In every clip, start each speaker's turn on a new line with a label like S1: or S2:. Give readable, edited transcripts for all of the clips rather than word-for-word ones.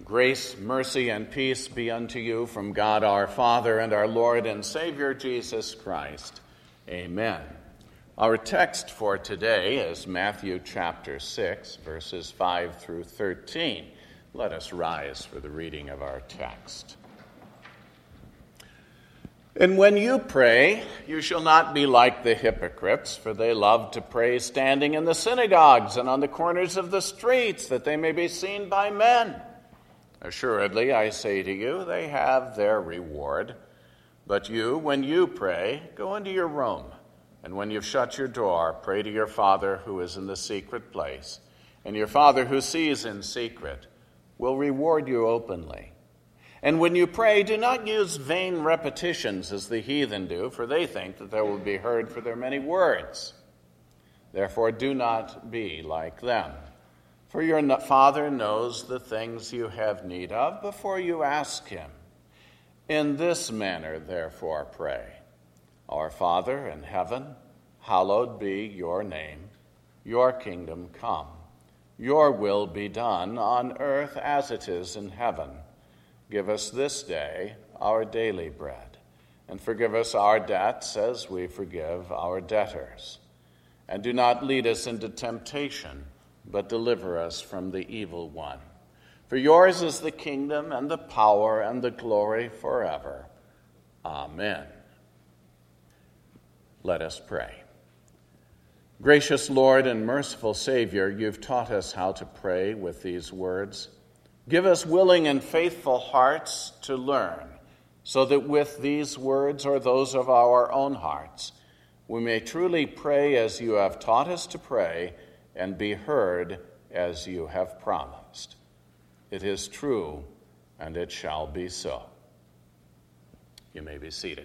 S1: Grace, mercy, and peace be unto you from God our Father and our Lord and Savior Jesus Christ. Amen. Our text for today is Matthew chapter 6, verses 5 through 13. Let us rise for the reading of our text. And when you pray, you shall not be like the hypocrites, for they love to pray standing in the synagogues and on the corners of the streets, that they may be seen by men. Assuredly, I say to you, they have their reward. But you, when you pray, go into your room, and when you've shut your door, pray to your Father who is in the secret place, and your Father who sees in secret will reward you openly. And when you pray, do not use vain repetitions as the heathen do, for they think that they will be heard for their many words. Therefore, do not be like them. For your Father knows the things you have need of before you ask him. In this manner, therefore, pray. Our Father in heaven, hallowed be your name. Your kingdom come. Your will be done on earth as it is in heaven. Give us this day our daily bread, and forgive us our debts as we forgive our debtors. And do not lead us into temptation, but deliver us from the evil one. For yours is the kingdom and the power and the glory forever. Amen. Let us pray. Gracious Lord and merciful Savior, you've taught us how to pray with these words. Give us willing and faithful hearts to learn, so that with these words or those of our own hearts, we may truly pray as you have taught us to pray, and be heard as you have promised. It is true, and it shall be so. You may be seated.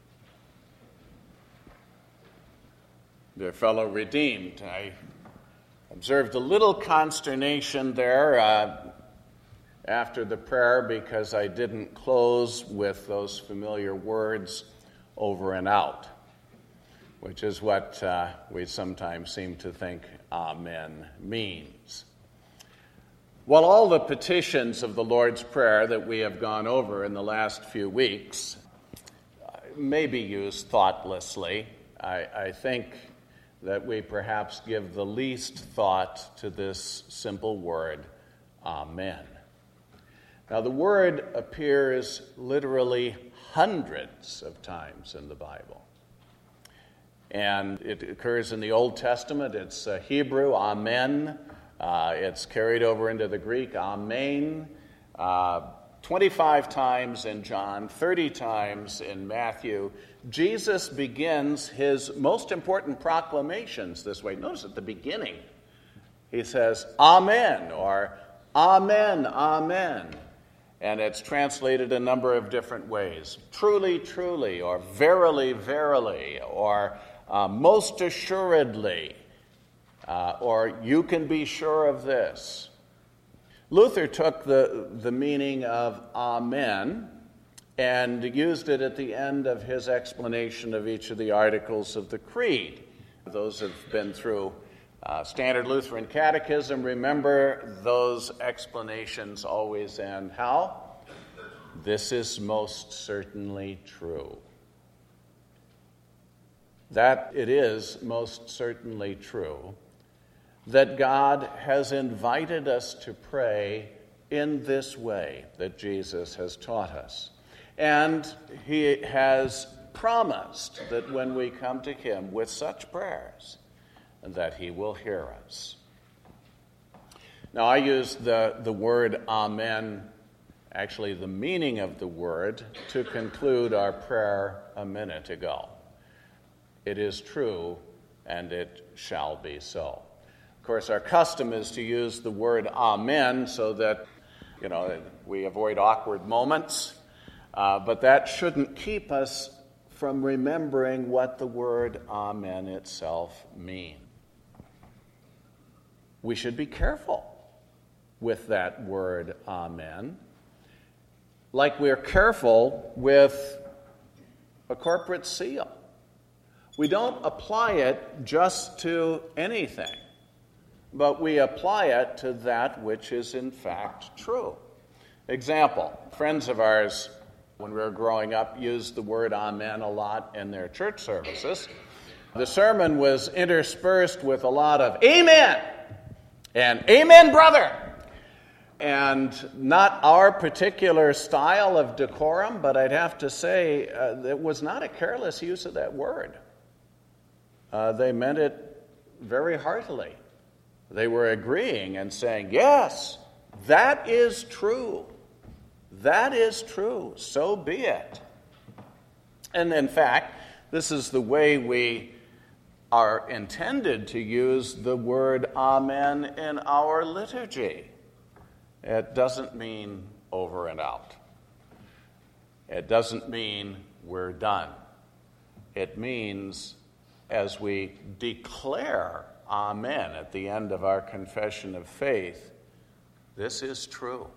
S1: Dear fellow redeemed, I observed a little consternation there after the prayer because I didn't close with those familiar words over and out, which is what we sometimes seem to think amen means. While all the petitions of the Lord's Prayer that we have gone over in the last few weeks may be used thoughtlessly, I think that we perhaps give the least thought to this simple word, amen. Now, the word appears literally hundreds of times in the Bible. And it occurs in the Old Testament. It's Hebrew, amen. It's carried over into the Greek, amen. 25 times in John, 30 times in Matthew. Jesus begins his most important proclamations this way. Notice at the beginning, he says, amen, or amen, amen. And it's translated a number of different ways. Truly, truly, or verily, verily, or most assuredly, or you can be sure of this. Luther took the meaning of amen and used it at the end of his explanation of each of the articles of the Creed. Those have been through Standard Lutheran Catechism. Remember, those explanations always end how? This is most certainly true. That it is most certainly true that God has invited us to pray in this way that Jesus has taught us. And he has promised that when we come to him with such prayers, that he will hear us. Now, I used the word amen, actually the meaning of the word, to conclude our prayer a minute ago. It is true, and it shall be so. Of course, our custom is to use the word amen so that, we avoid awkward moments, but that shouldn't keep us from remembering what the word amen itself means. We should be careful with that word amen, like we're careful with a corporate seal. We don't apply it just to anything, but we apply it to that which is in fact true. Example, friends of ours, when we were growing up, used the word amen a lot in their church services. The sermon was interspersed with a lot of amen and amen, brother. And not our particular style of decorum, but I'd have to say it was not a careless use of that word. They meant it very heartily. They were agreeing and saying, yes, that is true. That is true. So be it. And in fact, this is the way we are intended to use the word amen in our liturgy. It doesn't mean over and out. It doesn't mean we're done. It means as we declare amen at the end of our confession of faith, this is true.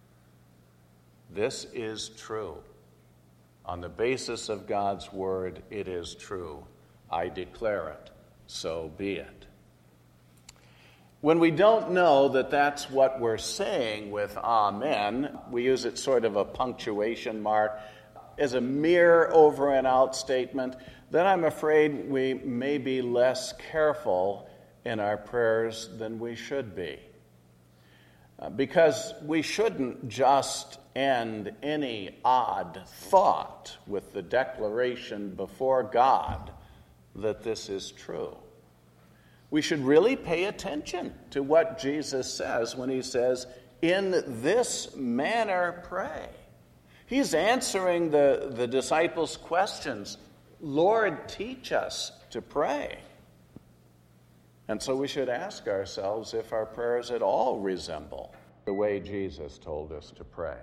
S1: This is true. On the basis of God's word, it is true. I declare it. So be it. When we don't know that that's what we're saying with amen, we use it sort of a punctuation mark as a mere over and out statement, then I'm afraid we may be less careful in our prayers than we should be. Because we shouldn't just end any odd thought with the declaration before God that this is true. We should really pay attention to what Jesus says when he says, in this manner pray. He's answering the disciples' questions. Lord, teach us to pray. And so we should ask ourselves if our prayers at all resemble the way Jesus told us to pray.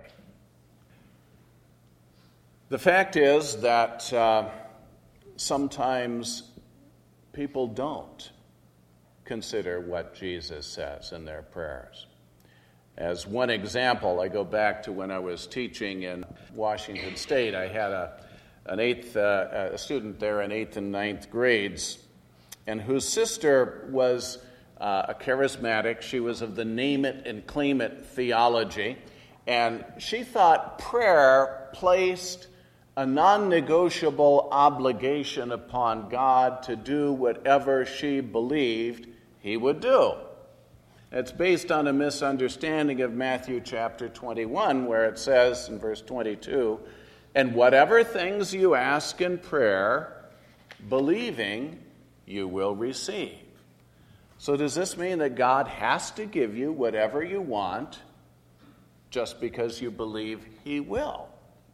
S1: The fact is that sometimes people don't consider what Jesus says in their prayers. As one example, I go back to when I was teaching in Washington State. I had a student there in 8th and 9th grades, and whose sister was a charismatic. She was of the name it and claim it theology, and she thought prayer placed a non-negotiable obligation upon God to do whatever she believed he would do. It's based on a misunderstanding of Matthew chapter 21, where it says in verse 22, and whatever things you ask in prayer, believing, you will receive. So does this mean that God has to give you whatever you want just because you believe he will?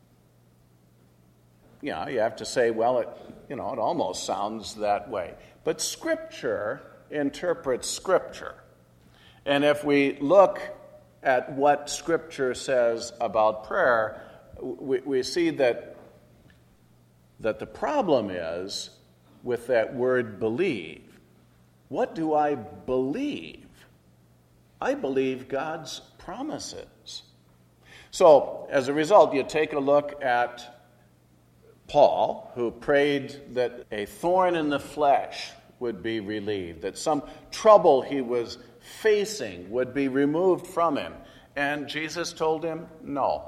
S1: You have to say, well, it almost sounds that way. But Scripture interprets Scripture. And if we look at what Scripture says about prayer, we see that the problem is with that word believe. What do I believe? I believe God's promises. So, as a result, you take a look at Paul, who prayed that a thorn in the flesh would be relieved, that some trouble he was facing would be removed from him. And Jesus told him, no.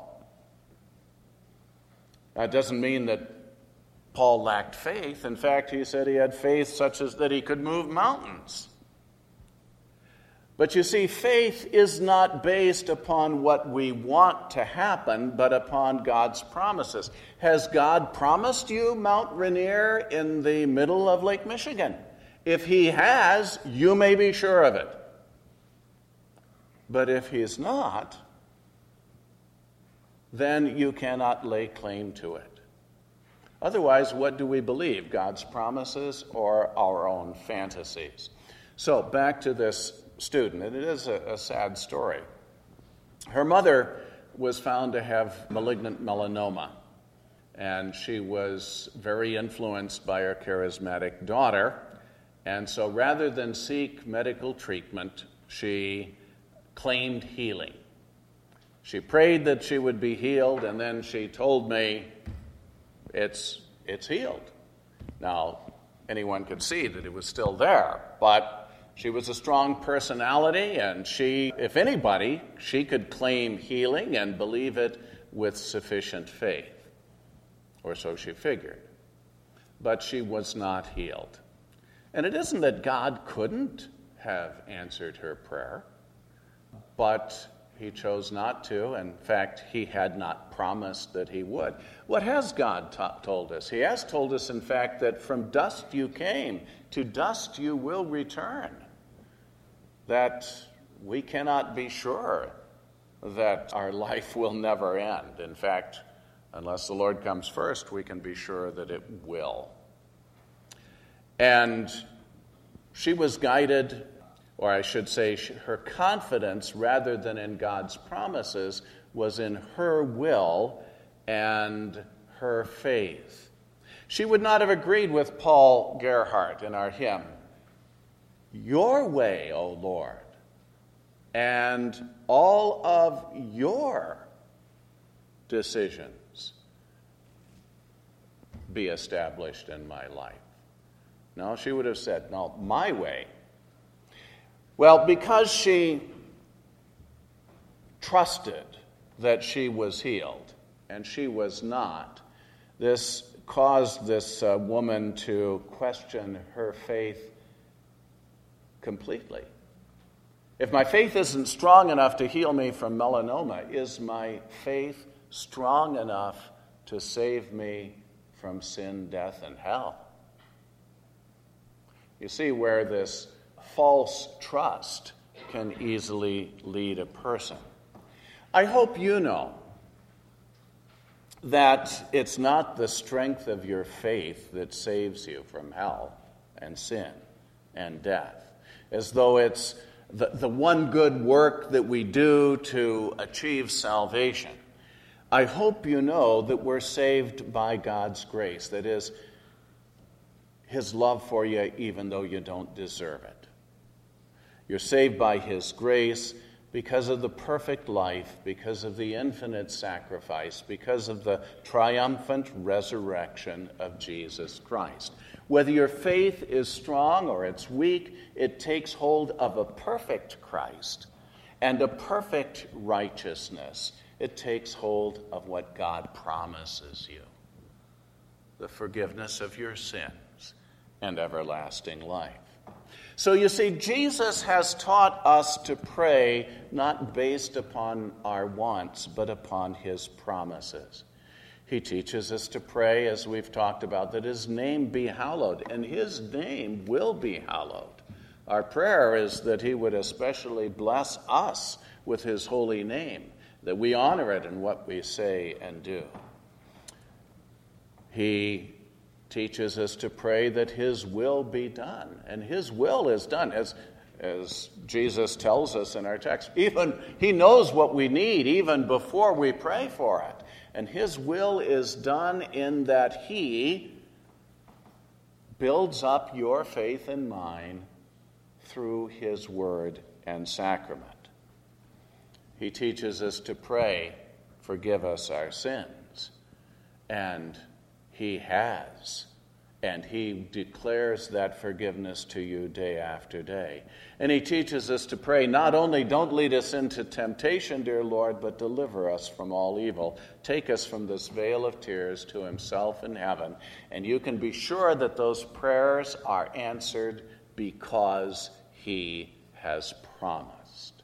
S1: That doesn't mean that Paul lacked faith. In fact, he said he had faith such as that he could move mountains. But you see, faith is not based upon what we want to happen, but upon God's promises. Has God promised you Mount Rainier in the middle of Lake Michigan? If he has, you may be sure of it. But if he's not, then you cannot lay claim to it. Otherwise, what do we believe? God's promises or our own fantasies? So, back to this student, and it is a sad story. Her mother was found to have malignant melanoma, and she was very influenced by her charismatic daughter, and so rather than seek medical treatment, she claimed healing. She prayed that she would be healed, and then she told me, it's healed. Now, anyone could see that it was still there, but She was a strong personality, and she, if anybody, she could claim healing and believe it with sufficient faith. Or so she figured. But she was not healed. And it isn't that God couldn't have answered her prayer, but he chose not to. In fact, he had not promised that he would. What has God told us? He has told us, in fact, that from dust you came, to dust you will return. That we cannot be sure that our life will never end. In fact, unless the Lord comes first, we can be sure that it will. And she was guided, or I should say, her confidence, rather than in God's promises, was in her will and her faith. She would not have agreed with Paul Gerhardt in our hymn, "Your way, O Lord, and all of your decisions be established in my life." No, she would have said, no, my way. Well, because she trusted that she was healed, and she was not, this caused this woman to question her faith completely. If my faith isn't strong enough to heal me from melanoma, is my faith strong enough to save me from sin, death, and hell? You see where this false trust can easily lead a person. I hope you know that it's not the strength of your faith that saves you from hell and sin and death, as though it's the one good work that we do to achieve salvation. I hope you know that we're saved by God's grace, that is, his love for you even though you don't deserve it. You're saved by his grace because of the perfect life, because of the infinite sacrifice, because of the triumphant resurrection of Jesus Christ. Whether your faith is strong or it's weak, it takes hold of a perfect Christ and a perfect righteousness. It takes hold of what God promises you: the forgiveness of your sins and everlasting life. So you see, Jesus has taught us to pray not based upon our wants, but upon his promises. He teaches us to pray, as we've talked about, that his name be hallowed, and his name will be hallowed. Our prayer is that he would especially bless us with his holy name, that we honor it in what we say and do. He teaches us to pray that his will be done, and his will is done, as Jesus tells us in our text. Even he knows what we need even before we pray for it. And his will is done in that he builds up your faith and mine through his word and sacrament. He teaches us to pray, forgive us our sins. And he has. And he declares that forgiveness to you day after day. And he teaches us to pray, not only don't lead us into temptation, dear Lord, but deliver us from all evil. Take us from this vale of tears to himself in heaven. And you can be sure that those prayers are answered because he has promised.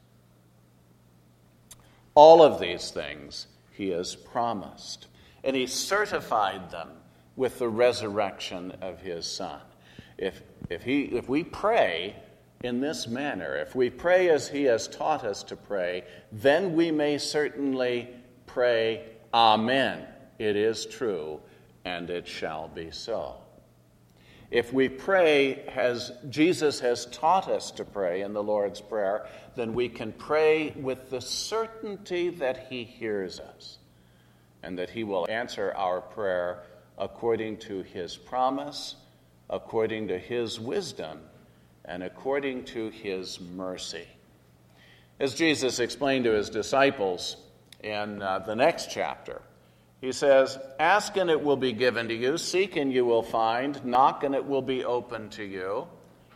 S1: All of these things he has promised. And he certified them with the resurrection of his Son. If we pray in this manner, if we pray as he has taught us to pray, then we may certainly pray, Amen. It is true, and it shall be so. If we pray as Jesus has taught us to pray in the Lord's Prayer, then we can pray with the certainty that he hears us and that he will answer our prayer according to his promise, according to his wisdom, and according to his mercy. As Jesus explained to his disciples in the next chapter, he says, "Ask and it will be given to you, seek and you will find, knock and it will be opened to you.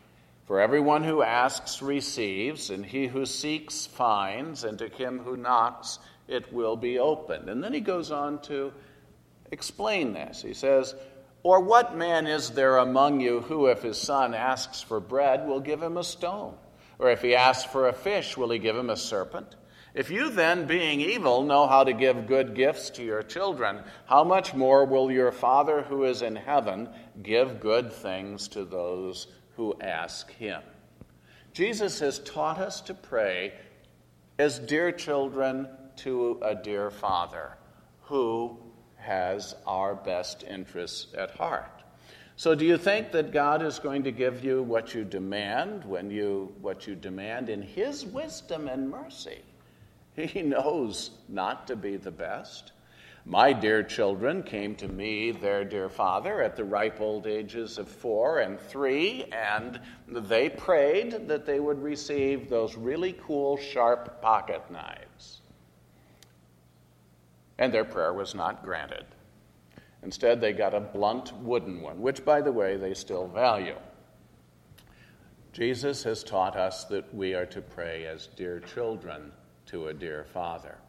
S1: For everyone who asks receives, and he who seeks finds, and to him who knocks it will be opened. And then he goes on to explain this. He says, or what man is there among you who, if his son asks for bread, will give him a stone? Or if he asks for a fish, will he give him a serpent? If you then, being evil, know how to give good gifts to your children, how much more will your Father who is in heaven give good things to those who ask him? Jesus has taught us to pray as dear children to a dear Father who has our best interests at heart. So do you think that God is going to give you what you demand what you demand in his wisdom and mercy? He knows not to be the best. My dear children came to me, their dear father, at the ripe old ages of 4 and 3, and they prayed that they would receive those really cool, sharp pocket knives. And their prayer was not granted. Instead, they got a blunt wooden one, which, by the way, they still value. Jesus has taught us that we are to pray as dear children to a dear Father.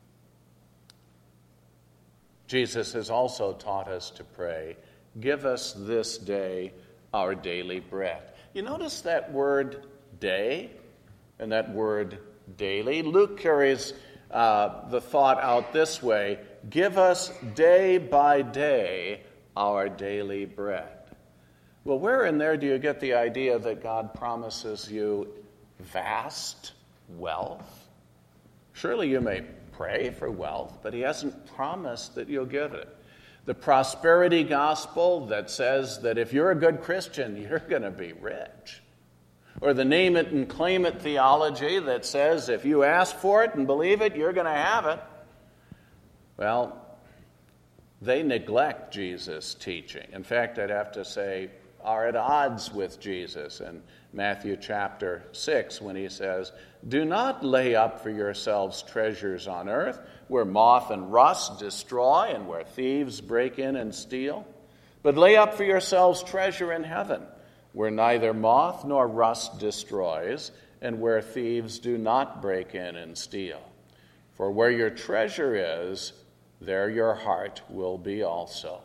S1: Jesus has also taught us to pray, give us this day our daily bread. You notice that word day and that word daily? Luke carries the thought out this way, give us day by day our daily bread. Well, where in there do you get the idea that God promises you vast wealth? Surely you may pray for wealth, but he hasn't promised that you'll get it. The prosperity gospel that says that if you're a good Christian, you're going to be rich. Or the name it and claim it theology that says if you ask for it and believe it, you're going to have it. Well, they neglect Jesus' teaching. In fact, I'd have to say are at odds with Jesus in Matthew chapter 6 when he says, do not lay up for yourselves treasures on earth where moth and rust destroy and where thieves break in and steal, but lay up for yourselves treasure in heaven where neither moth nor rust destroys and where thieves do not break in and steal. For where your treasure is, there your heart will be also.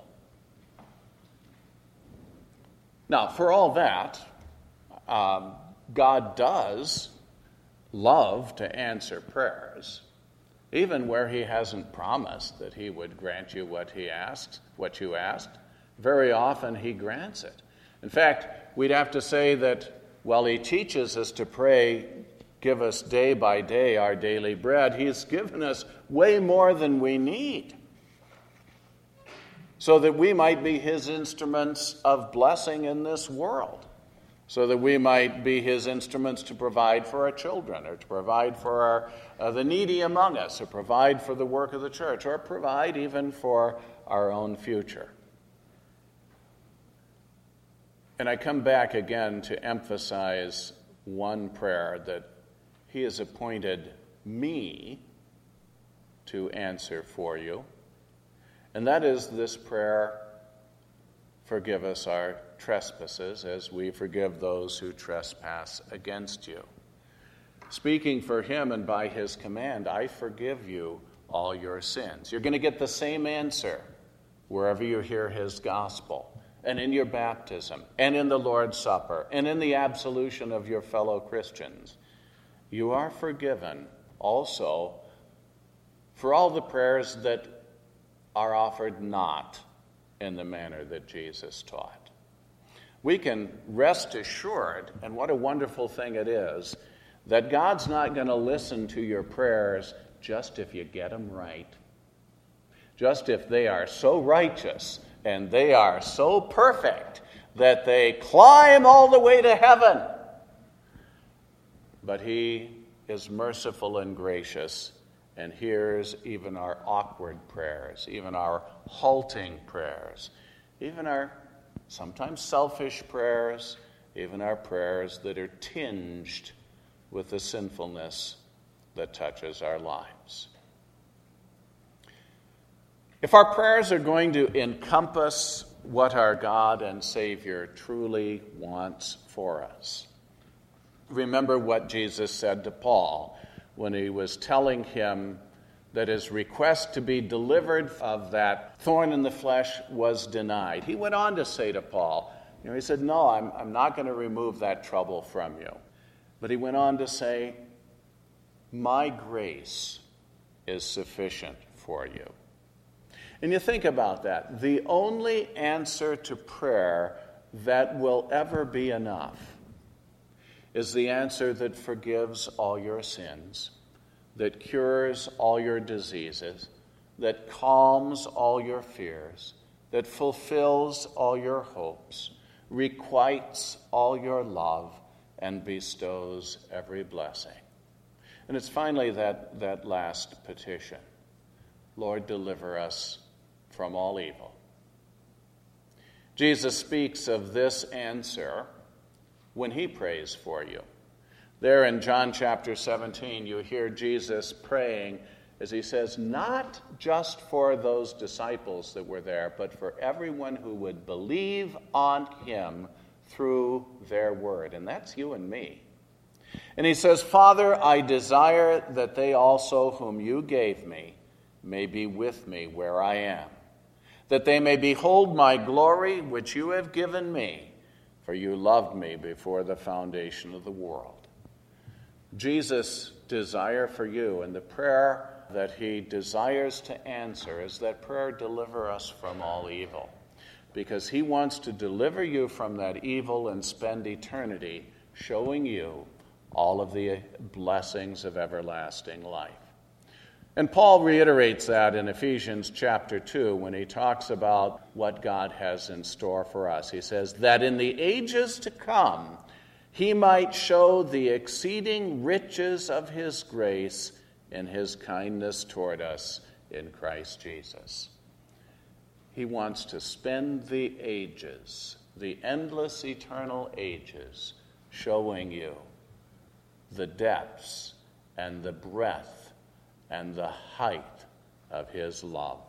S1: Now, for all that, God does love to answer prayers, even where he hasn't promised that he would grant you what you asked. Very often he grants it. In fact, we'd have to say that while he teaches us to pray, give us day by day our daily bread, he's given us way more than we need, so that we might be his instruments of blessing in this world, so that we might be his instruments to provide for our children, or to provide for the needy among us, or provide for the work of the church, or provide even for our own future. And I come back again to emphasize one prayer that he has appointed me to answer for you. And that is this prayer, forgive us our trespasses as we forgive those who trespass against you. Speaking for him and by his command, I forgive you all your sins. You're going to get the same answer wherever you hear his gospel, and in your baptism, and in the Lord's Supper, and in the absolution of your fellow Christians. You are forgiven also for all the prayers that are offered not in the manner that Jesus taught. We can rest assured, and what a wonderful thing it is, that God's not going to listen to your prayers just if you get them right. Just if they are so righteous and they are so perfect that they climb all the way to heaven. But he is merciful and gracious and hears even our awkward prayers, even our halting prayers, even our sometimes selfish prayers, even our prayers that are tinged with the sinfulness that touches our lives. If our prayers are going to encompass what our God and Savior truly wants for us, Remember what Jesus said to Paul when he was telling him that his request to be delivered of that thorn in the flesh was denied. He went on to say to Paul, he said, no, I'm not going to remove that trouble from you. But he went on to say, my grace is sufficient for you. And you think about that. The only answer to prayer that will ever be enough is the answer that forgives all your sins, that cures all your diseases, that calms all your fears, that fulfills all your hopes, requites all your love, and bestows every blessing. And it's finally that last petition. Lord, deliver us from all evil. Jesus speaks of this answer when he prays for you. There in John chapter 17, you hear Jesus praying as he says, not just for those disciples that were there, but for everyone who would believe on him through their word. And that's you and me. And he says, Father, I desire that they also whom you gave me may be with me where I am, that they may behold my glory which you have given me, for you loved me before the foundation of the world. Jesus' desire for you and the prayer that he desires to answer is that prayer, deliver us from all evil, because he wants to deliver you from that evil and spend eternity showing you all of the blessings of everlasting life. And Paul reiterates that in Ephesians chapter 2 when he talks about what God has in store for us. He says, that in the ages to come he might show the exceeding riches of his grace in his kindness toward us in Christ Jesus. He wants to spend the ages, the endless eternal ages, showing you the depths and the breadth and the height of his love.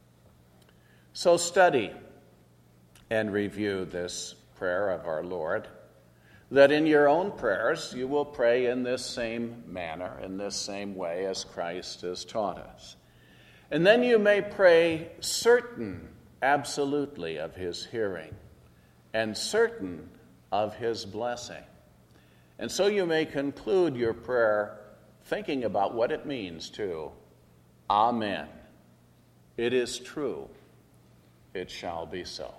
S1: So study and review this prayer of our Lord, that in your own prayers you will pray in this same manner, in this same way as Christ has taught us. And then you may pray certain absolutely of his hearing and certain of his blessing. And so you may conclude your prayer thinking about what it means to, Amen. It is true. It shall be so.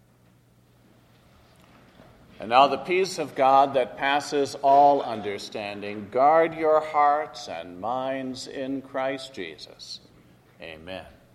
S1: And now the peace of God that passes all understanding, guard your hearts and minds in Christ Jesus. Amen.